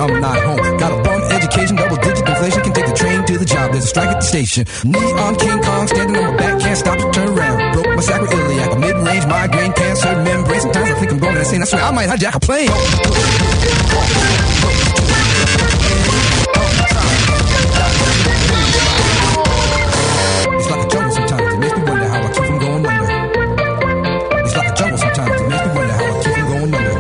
I'm not home. Got a bum education, double-digit inflation. Can take the train to the job. There's a strike at the station. Neon King Kong standing on my back, can't stop to turn around. Broke my sacroiliac, a mid-range migraine, cancer membrane. Sometimes I think I'm going insane. I swear I might hijack a plane. It's like a jungle sometimes. It makes me wonder how I keep from going under. It's like a jungle sometimes. It makes me wonder how I keep from going under.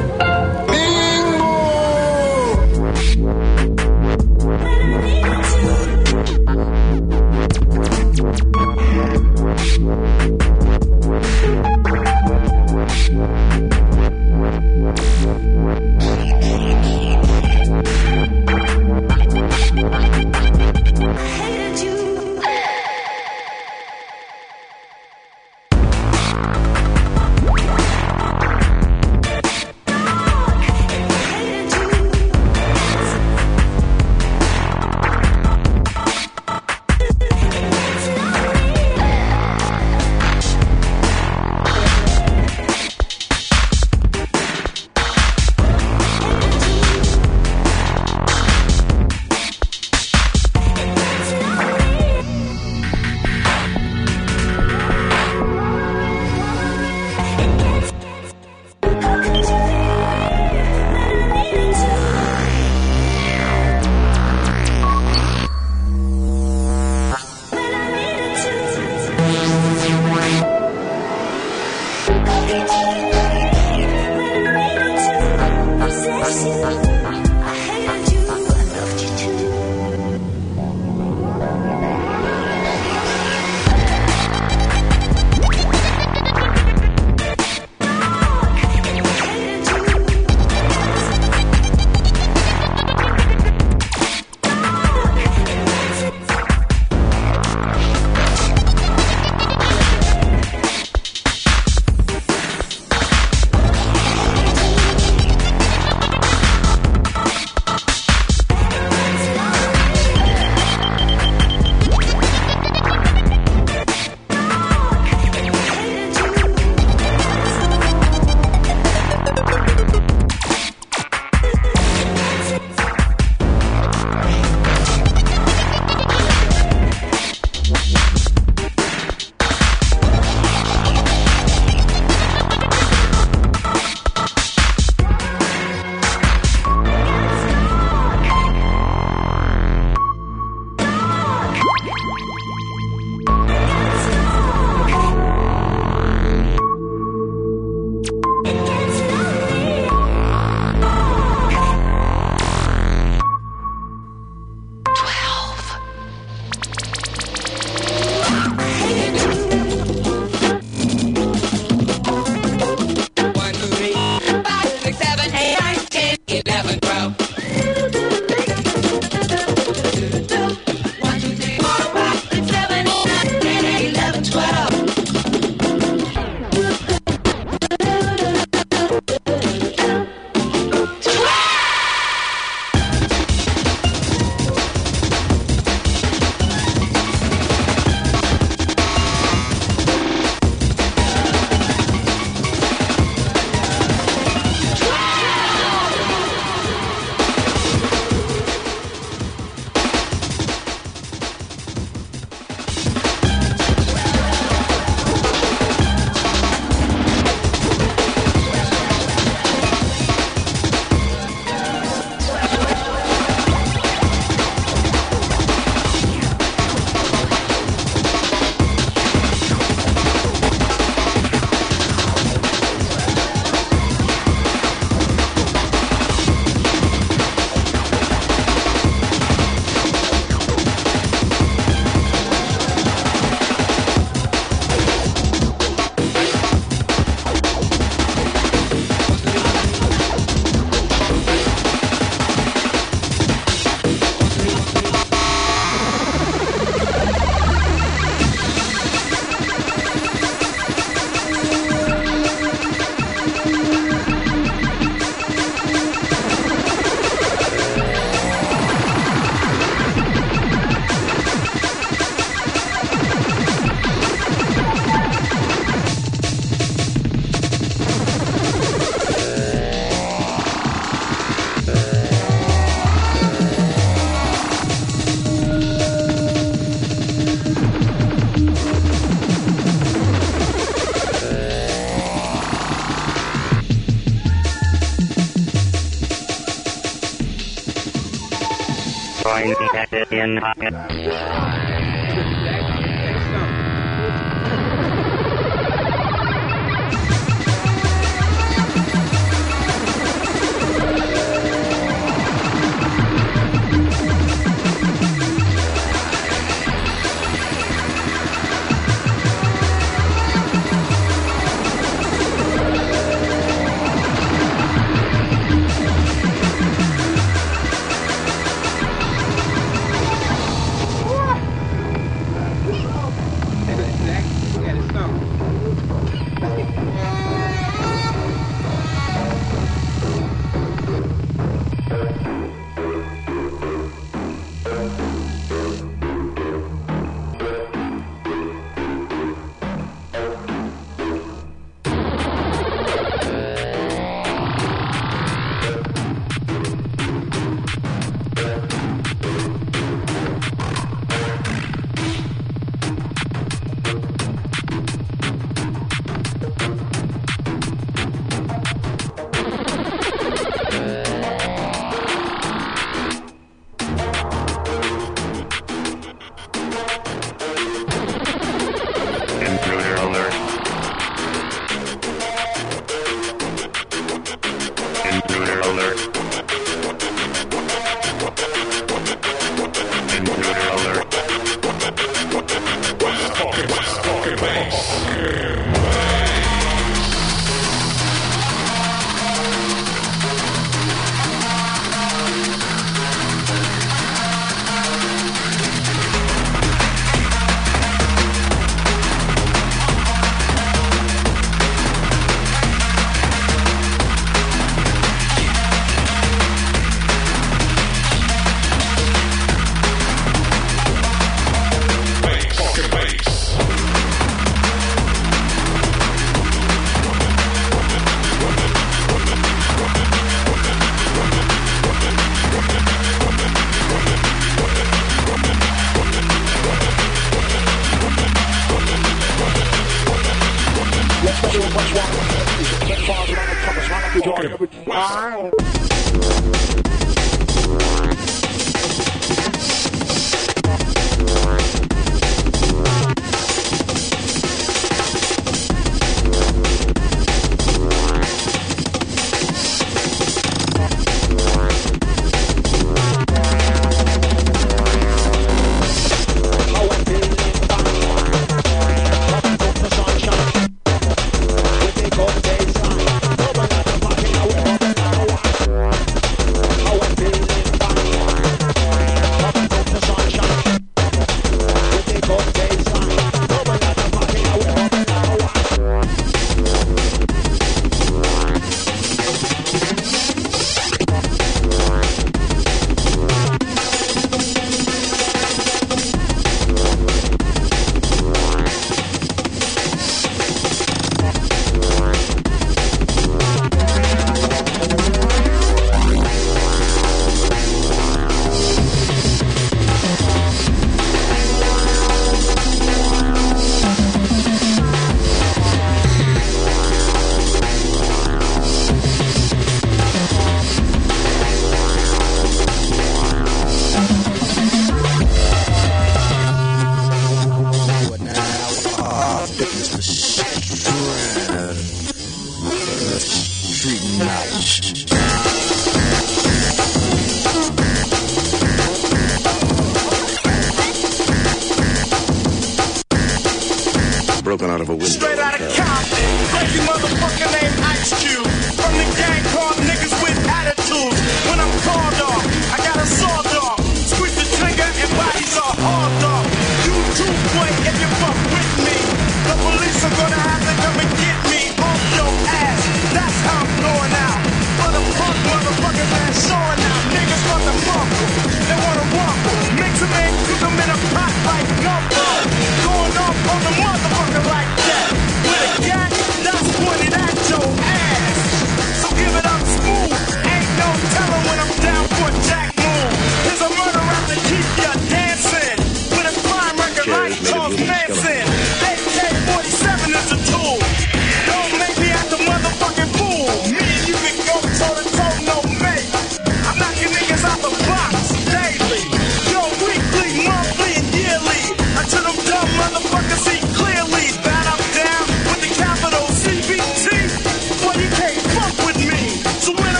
Pointed in broken out of a window. Straight out of Compton, crazy motherfucker named Ice Cube. From the gang called niggas with attitudes. When I'm called off, I got a sawed off. Squeeze the trigger and bodies are hauled off. You too, boy, if you fuck with me. The police are gonna have to come and get me off your ass. That's how I'm going out. For the punk motherfuckers that's showing out. Niggas want the mumble, they wanna rumble. Mix them in, cook them in a pot like gumbo. Going off on the motherfucker like that. With a gat, that's pointed at you.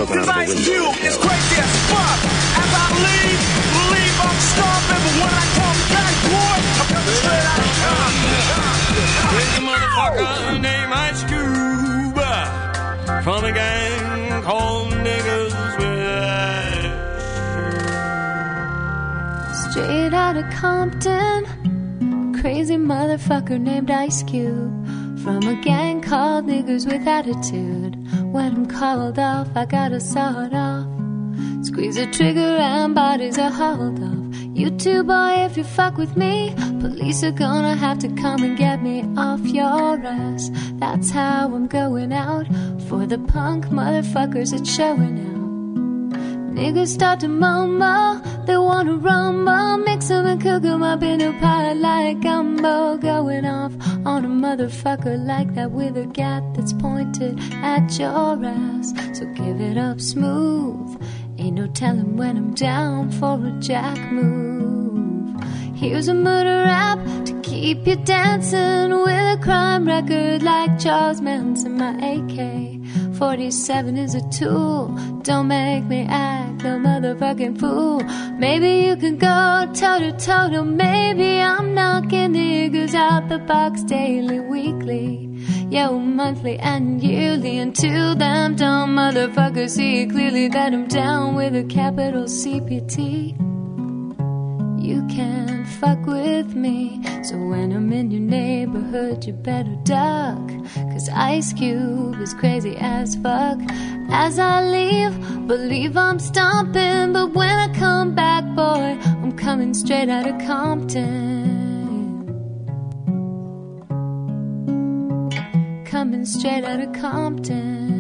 broken out of a Ice window. Cube is crazy as fuck. As I leave, believe I'm stomping, but when I come back, boy, I'm coming straight out of Compton. Crazy motherfucker named Ice Cube from a gang called Niggas with Straight out of Compton, crazy motherfucker named Ice Cube from a gang called Niggers with Attitude. When I'm called off, I gotta saw it off. Squeeze the trigger and bodies are hauled off. You too, boy, if you fuck with me, police are gonna have to come and get me off your ass. That's how I'm going out. For the punk motherfuckers, it's showing out. Niggas start to mumble, they wanna rumble, mix 'em and cook 'em up in a pot like gumbo. Going off on a motherfucker like that with a gat that's pointed at your ass. So give it up smooth, ain't no telling when I'm down for a jack move. Here's a murder rap to keep you dancing with a crime record like Charles Manson. My AK-47 is a tool, don't make me act a motherfucking fool. Maybe you can go toe-to-toe, maybe I'm knocking niggas out the box daily, weekly, yo, monthly and yearly. Until them dumb motherfuckers see clearly that I'm down with a capital CPT. You can't fuck with me, so when I'm in your neighborhood you better duck, 'cause Ice Cube is crazy as fuck. As I leave, believe I'm stomping, but when I come back, boy, I'm coming straight out of Compton. Coming straight out of Compton.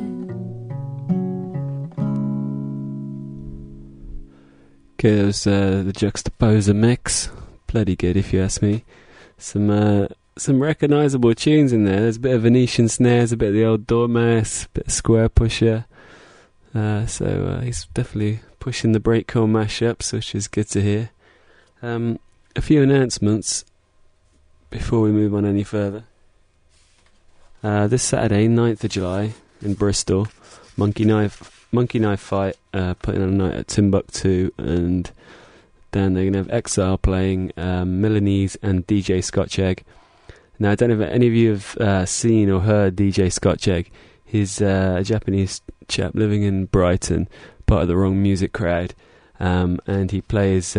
Okay, that was the Juxtaposer mix. Bloody good, if you ask me. Some recognisable tunes in there. There's a bit of Venetian snares, a bit of the old Dormouse, a bit of Square Pusher. So he's definitely pushing the breakcore mashups, which is good to hear. A few announcements before we move on any further. This Saturday, 9th of July, in Bristol, Monkey Knife Fight putting on a night at Timbuktu, and then they're going to have Exile playing, Milanese and DJ Scotch Egg. Now, I don't know if any of you have seen or heard DJ Scotch Egg. He's a Japanese chap living in Brighton, part of the Wrong Music crowd, and he plays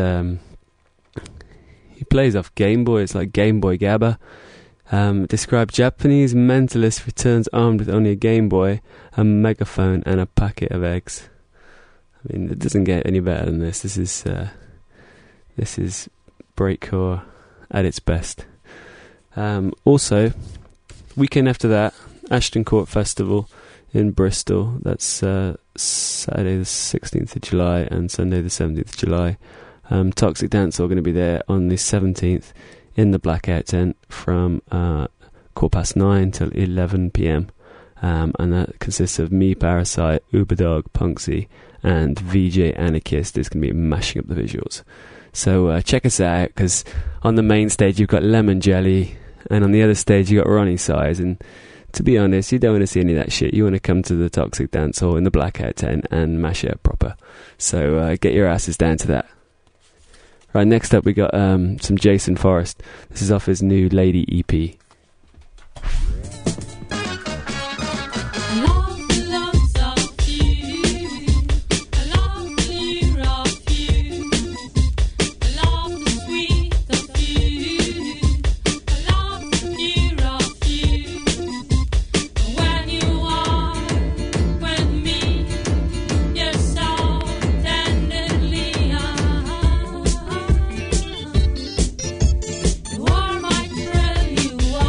off Game Boy. It's like Game Boy Gabba. Described Japanese mentalist returns armed with only a Game Boy, a megaphone and a packet of eggs. I mean, it doesn't get any better than this. This is breakcore at its best. Also, weekend after that, Ashton Court Festival in Bristol. That's Saturday the 16th of July and Sunday the 17th of July. Toxic Dance are going to be there on the 17th in the Blackout Tent from 9:15 till 11 p.m. And that consists of me, Parasite, Uberdog, Punksy, and VJ Anarchist is going to be mashing up the visuals. So check us out, because on the main stage you've got Lemon Jelly, and on the other stage you've got Ronnie Size. And to be honest, you don't want to see any of that shit. You want to come to the Toxic Dance Hall in the Blackout Tent and mash it up proper. So get your asses down to that. Right, next up we got some Jason Forrest. This is off his new Lady EP. You are my thrill, you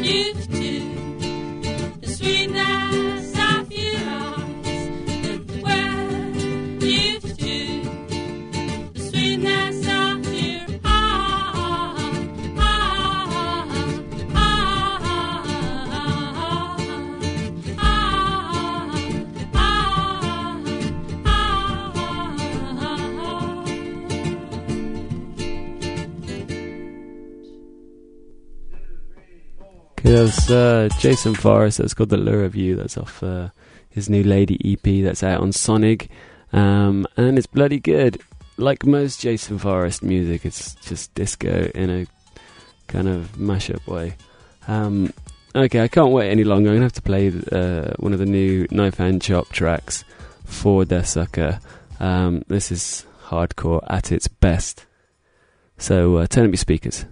used to. The sweetness of your eyes, the way you used to. The sweetness of your That was Jason Forrest. That's called The Lure of You. That's off his new Lady EP that's out on Sonic, and it's bloody good. Like most Jason Forrest music, it's just disco in a kind of mashup way. Okay, I can't wait any longer. I'm gonna have to play one of the new Knife and Chop tracks for Der Sucker. This is hardcore at its best. So turn up your speakers.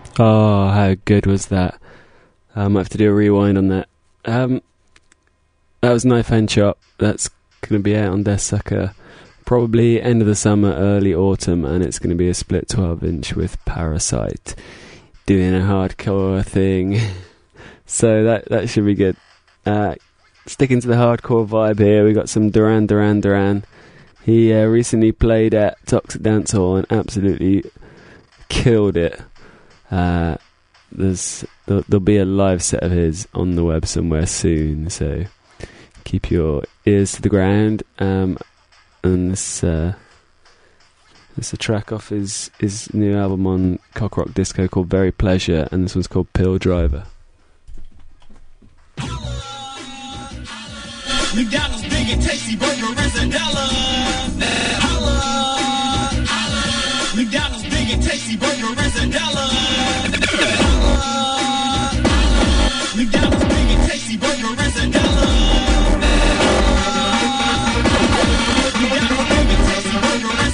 Oh, how good was that? I might have to do a rewind on that. that was Knife Hand Chop. That's going to be out on Death Sucker probably end of the summer, early autumn, and it's going to be a split 12-inch with Parasite doing a hardcore thing. So that should be good. Sticking to the hardcore vibe here, we got some Duran Duran. He recently played at Toxic Dance Hall and absolutely killed it. There'll be a live set of his on the web somewhere soon, so keep your ears to the ground. And this is a track off his new album on Cock Rock Disco called Very Pleasure, and this one's called Pill Driver. McDonald's big and tasty burger is $1. Holla, holla. McDonald's big and tasty burger is $1. Holla, holla. McDonald's big and tasty burger is $1. McDonald's big and tasty burger is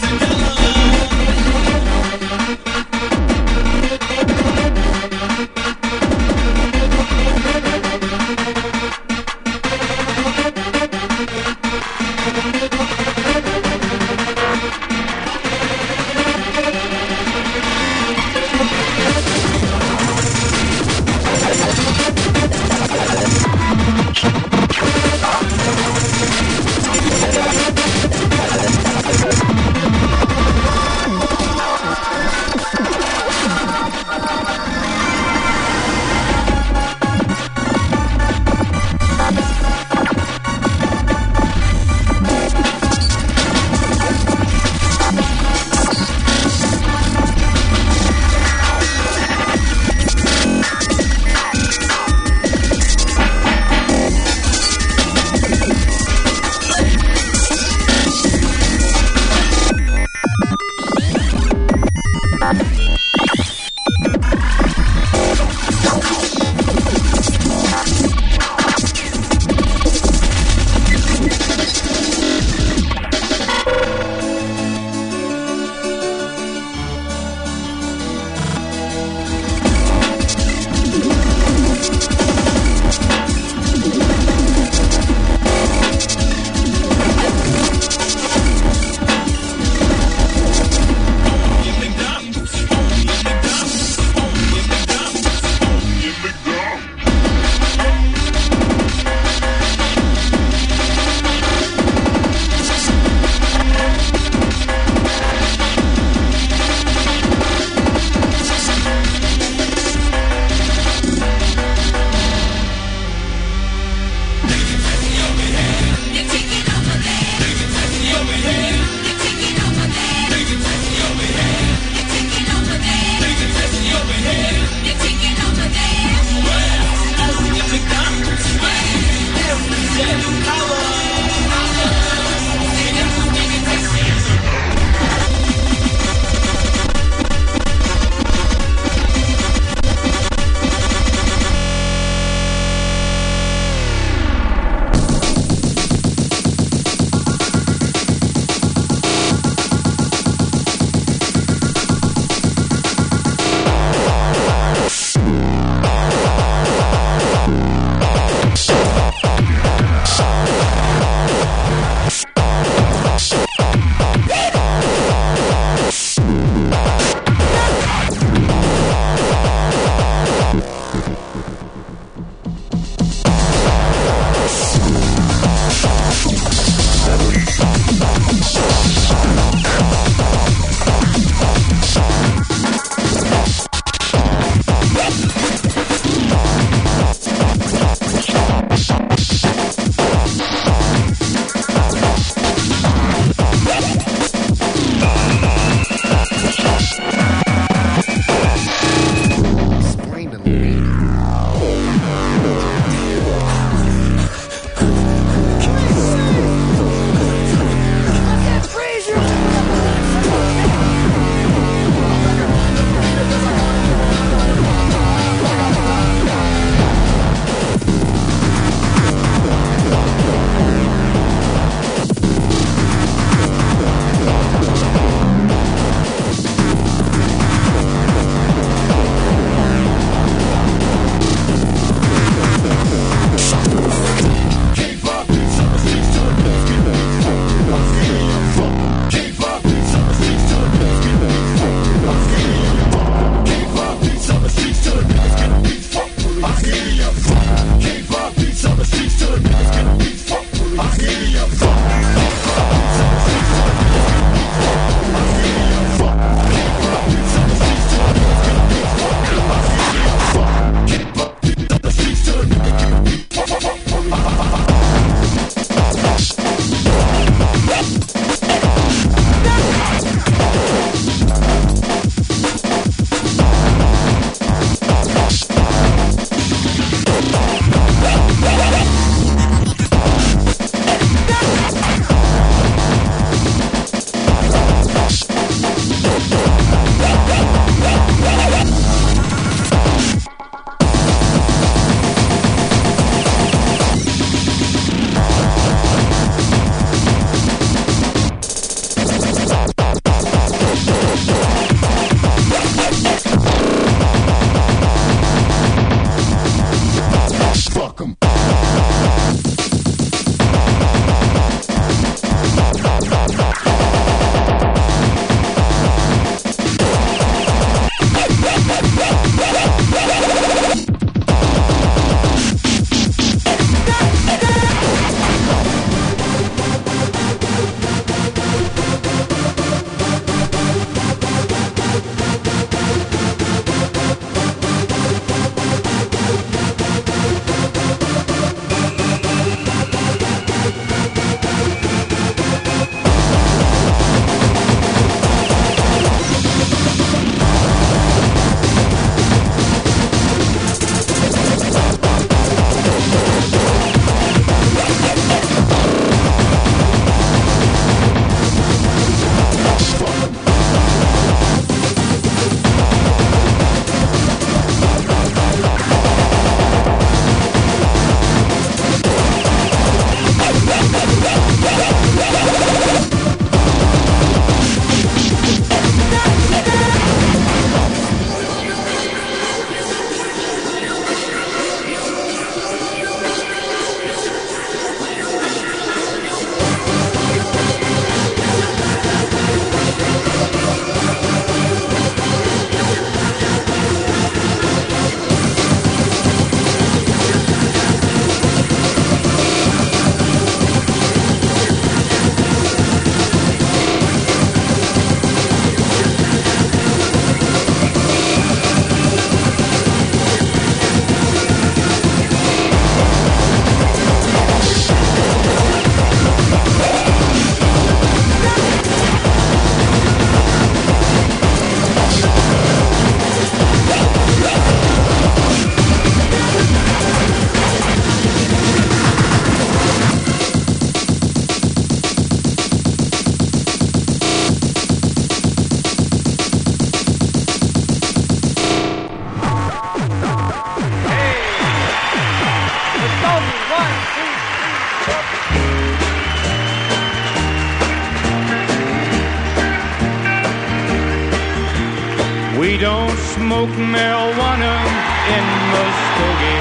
We don't smoke marijuana in Muskogee.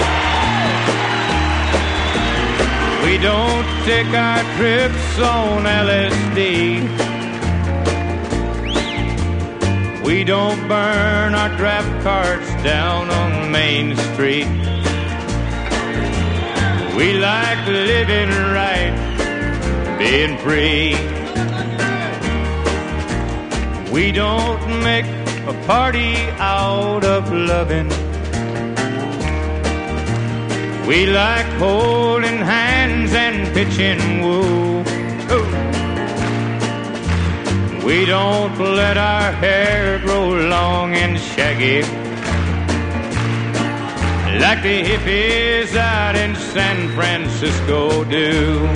We don't take our trips on LSD. We don't burn our draft cards down on Main Street. We like living right, being free. We don't make a party out of loving. We like holding hands and pitching woo. We don't let our hair grow long and shaggy like the hippies out in San Francisco do.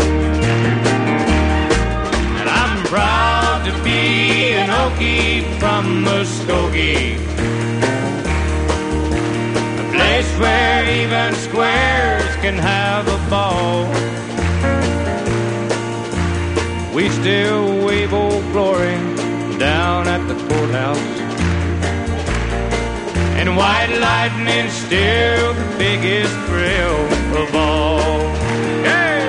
And I'm proud to be an Okie from Muskogee, a place where even squares can have a ball. We still wave Old Glory down at the courthouse, and white lightning's still the biggest thrill of all. Yeah.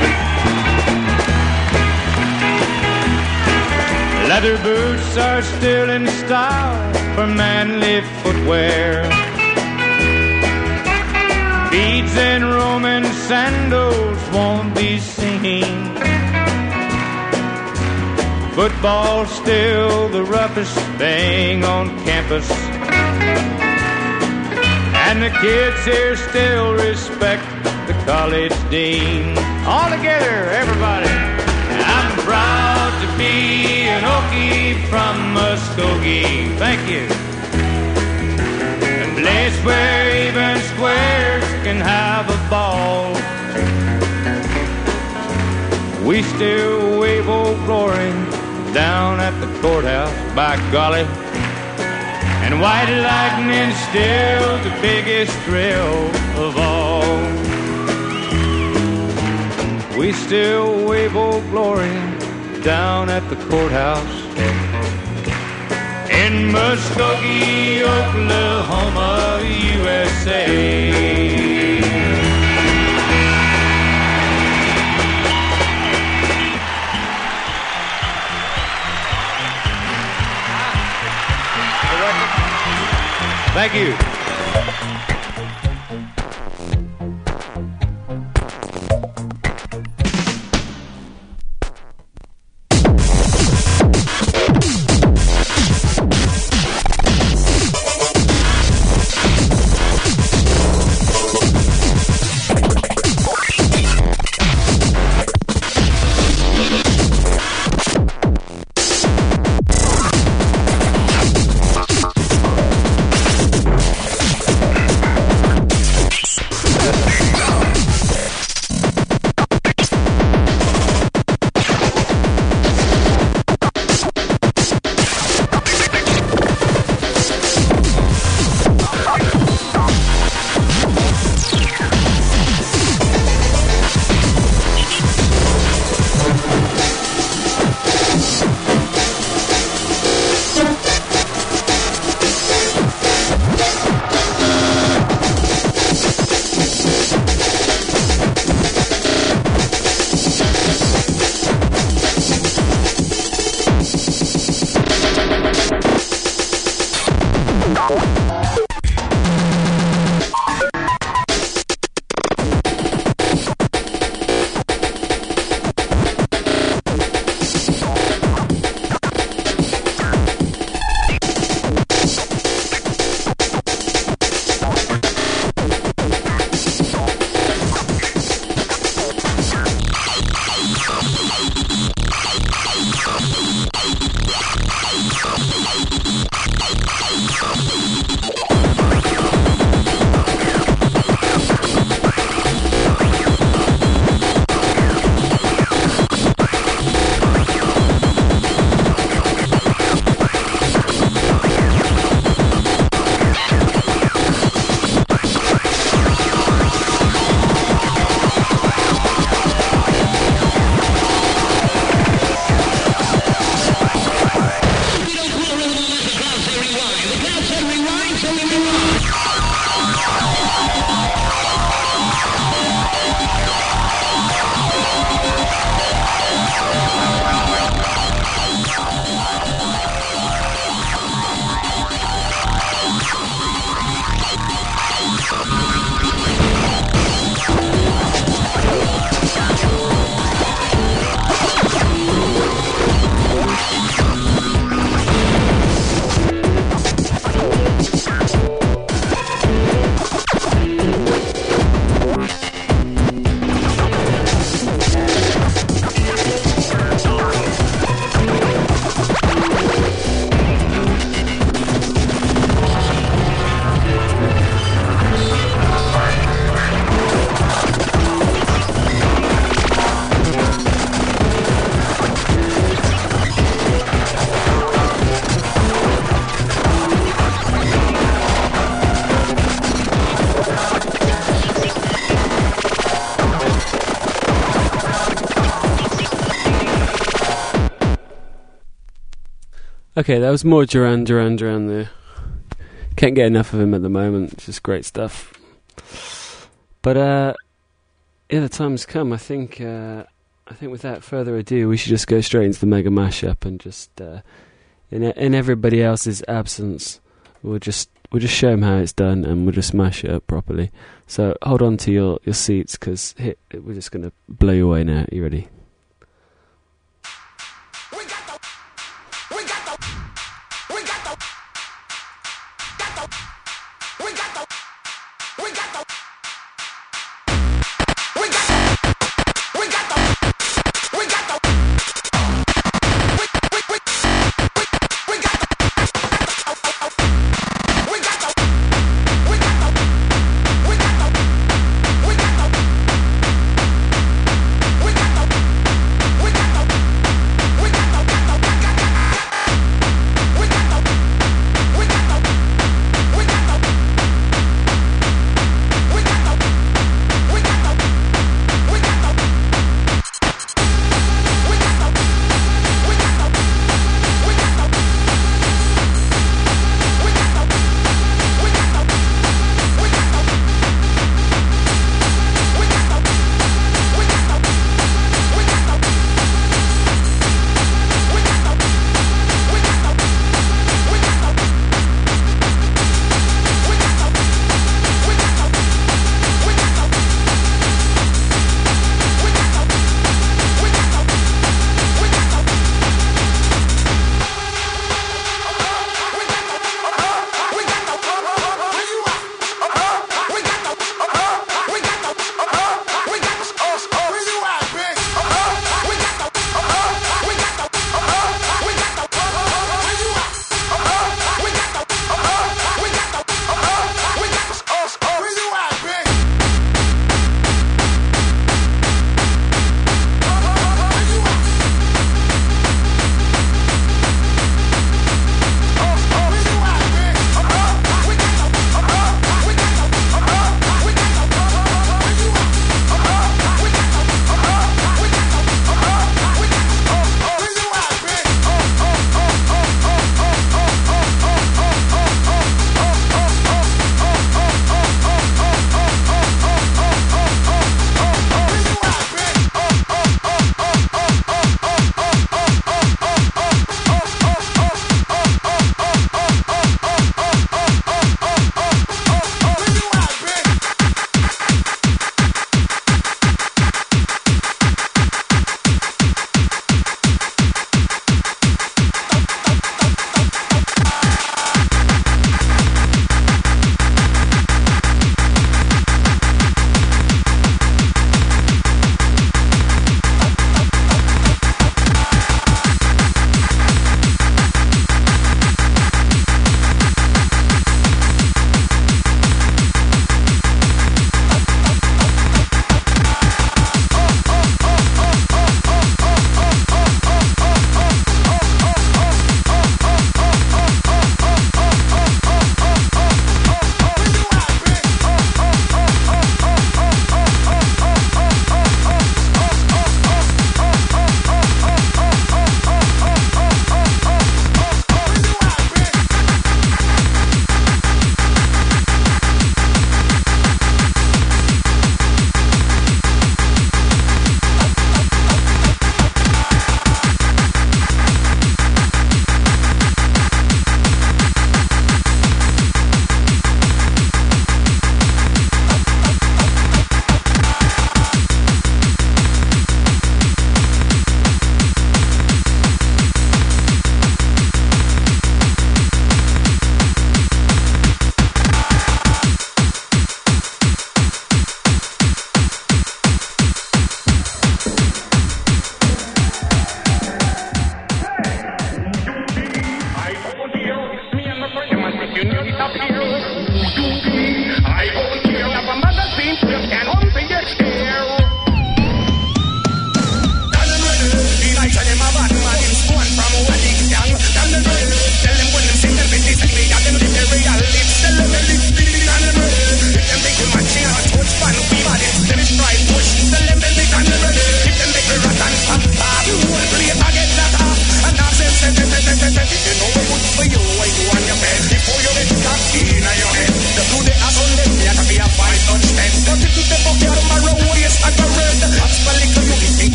Leather boots are still in style for manly footwear. Beads and Roman sandals won't be seen. Football's still the roughest thing on campus, and the kids here still respect the college dean. All together, everybody. I'm proud to be an Okie from Muskogee. Thank you. A place where even squares can have a ball. We still wave Old Glory down at the courthouse, by golly, and white lightning's still the biggest thrill of all. We still wave Old Glory down at the courthouse in Muskogee, Oklahoma, USA. Thank you. Okay, that was more Duran there. Can't get enough of him at the moment. It's just great stuff. But yeah, the time's come. I think without further ado, we should just go straight into the mega mashup and just in everybody else's absence, we'll just show them how it's done and we'll just mash it up properly. So hold on to your seats because we're just gonna blow you away now. You ready? We got the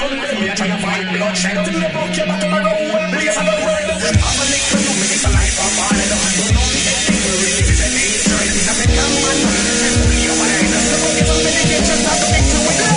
sun. Me a try to find bloodshed. Till the book your bottom of road when blaze on the red. I'm a lick for you, me it's a life of mine. Don't know me anything, we really is a base right. I'm a young man, fully your mind. The book is on medication, not to make to it.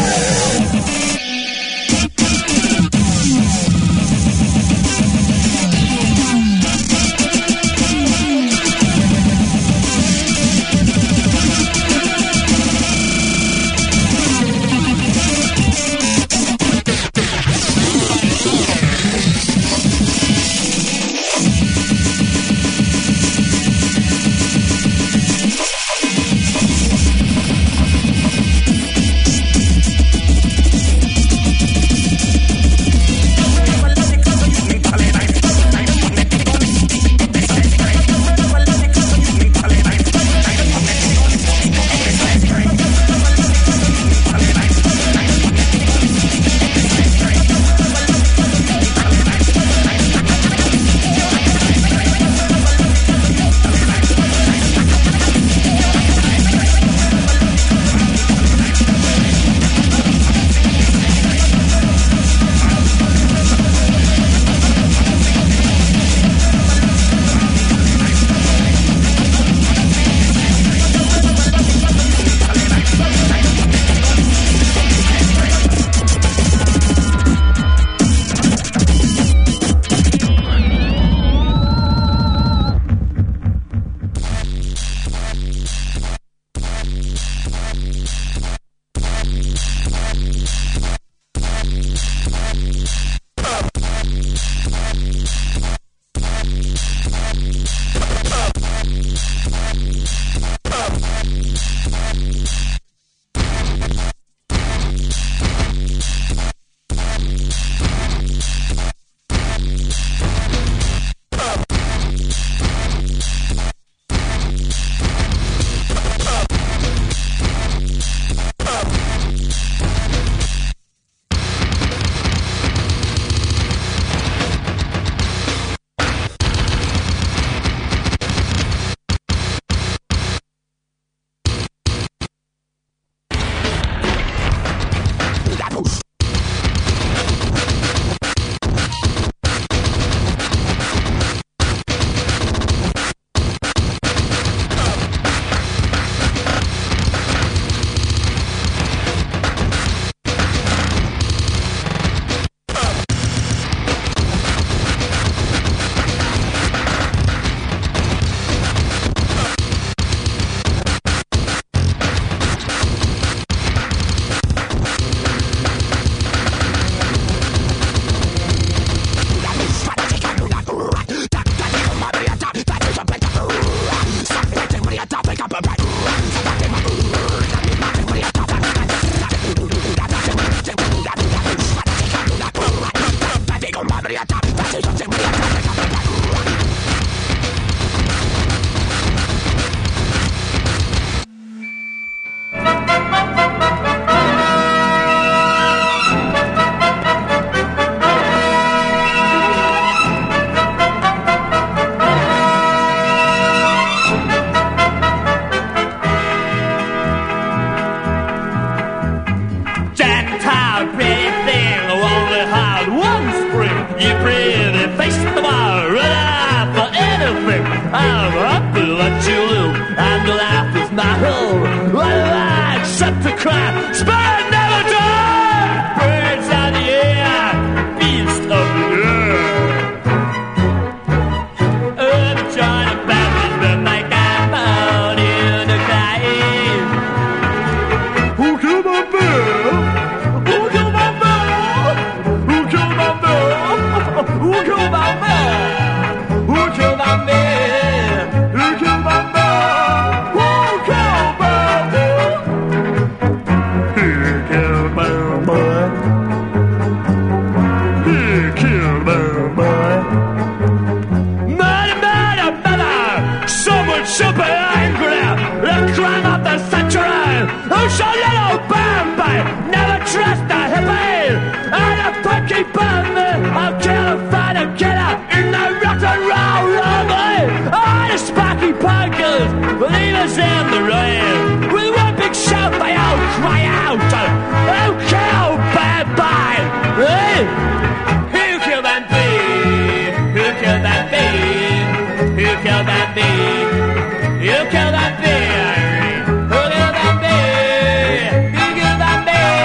Who killed that bee? Who killed that bee, Irene? Who killed that bee? Who killed that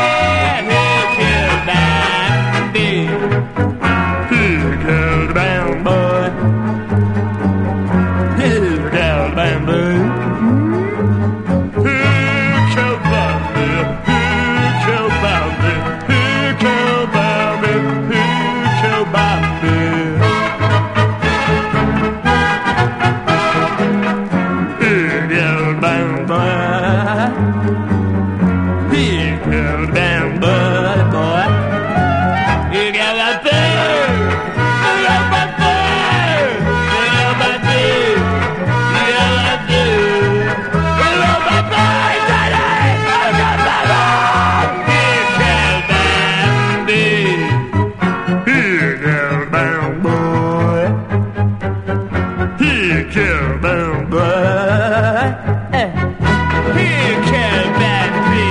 bee? Who killed that bee? Who killed the brown boy? Who killed the brown boy? Who killed Bambi? Who killed Bambi? Who killed Bambi? Who killed Bambi? Who killed Bambi? Who killed Bambi, boy? Who killed that bird? Who killed that bird? Who killed that bird? Who killed that bird? Who killed that bird? Who killed Bambi? Who killed Bambi? Who killed Bambi?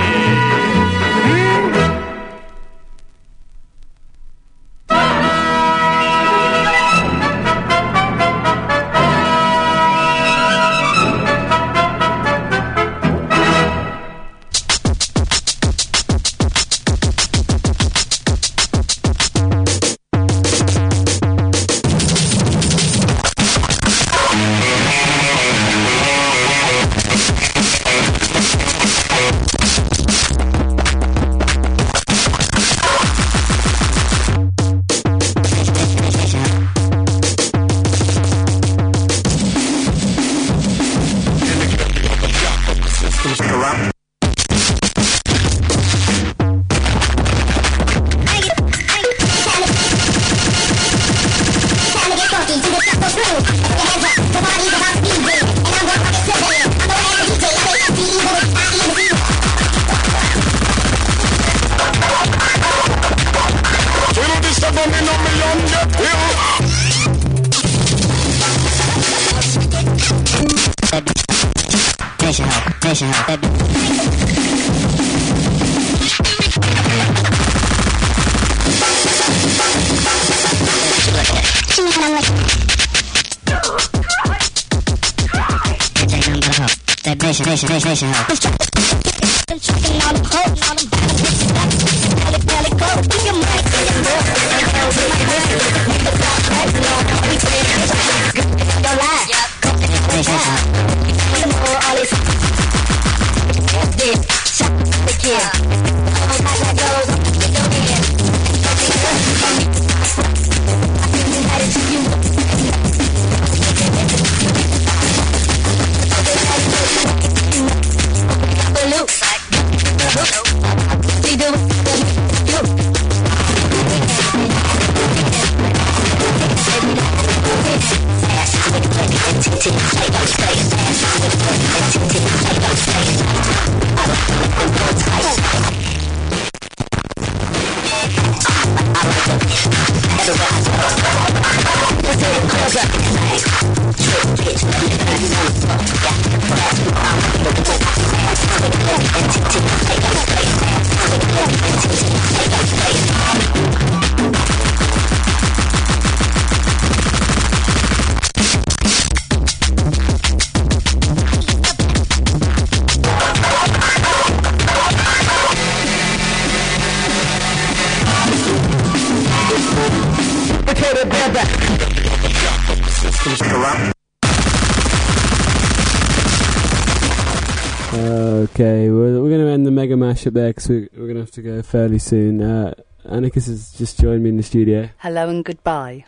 Okay, we're going to end the Mega Mashup there because we're going to have to go fairly soon. Annika has just joined me in the studio. Hello and goodbye.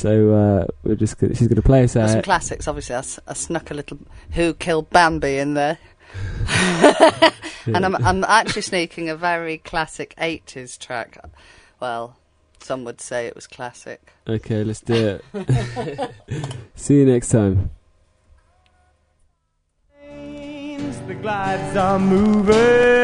So we're just she's going to play us out. Some classics, obviously. I snuck a little Who Killed Bambi in there. And I'm actually sneaking a very classic 80s track. Well, some would say it was classic. Okay, let's do it. See you next time. The glides are moving,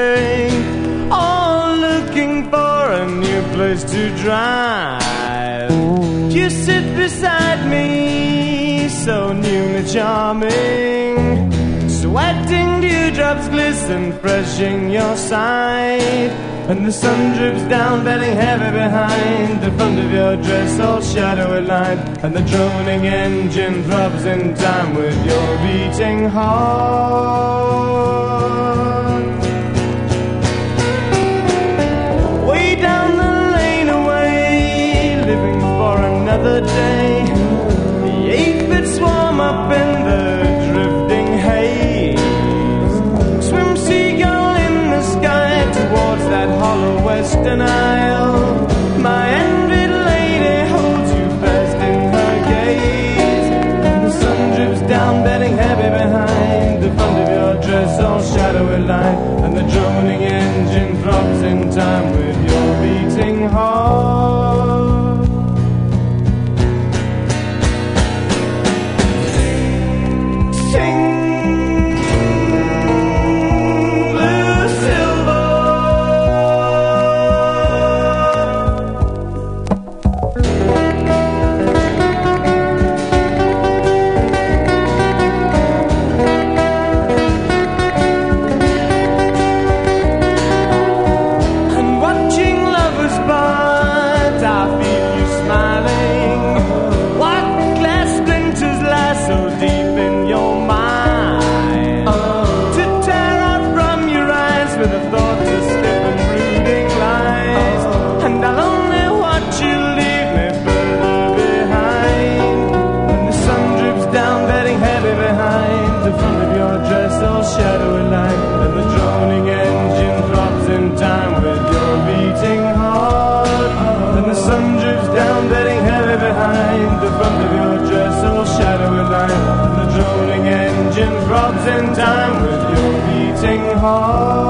all looking for a new place to drive. You sit beside me, so newly charming. Sweating dewdrops glisten fresh in your sight. And the sun drips down, bedding heavy behind the front of your dress, all shadowy lined. And the droning engine throbs in time with your beating heart. Way down the lane away, living for another day. The 8-bit swarm up in the drifting haze. Swim seagull in the sky towards that hollow western isle. My envied lady holds you fast in her gaze. And the sun drips down, bedding heavy behind the front of your dress, all shadowy light. And the droning engine throbs in time with your beating heart. Sing, blue silver. And watching lovers part, I feel you smiling. What glass splinters lie so deep in your mind? To tear out from your eyes with a thought to slip and brooding lies. And I'll only watch you leave me further behind. When the sun drips down, bedding heavy behind the front of your dress, all shadowy light. And the droning engine throbs in time with your beating heart. And the sun drips down, bedding heavy behind the front of your dress, all shadowy light. And the droning engine throbs in time with your beating heart.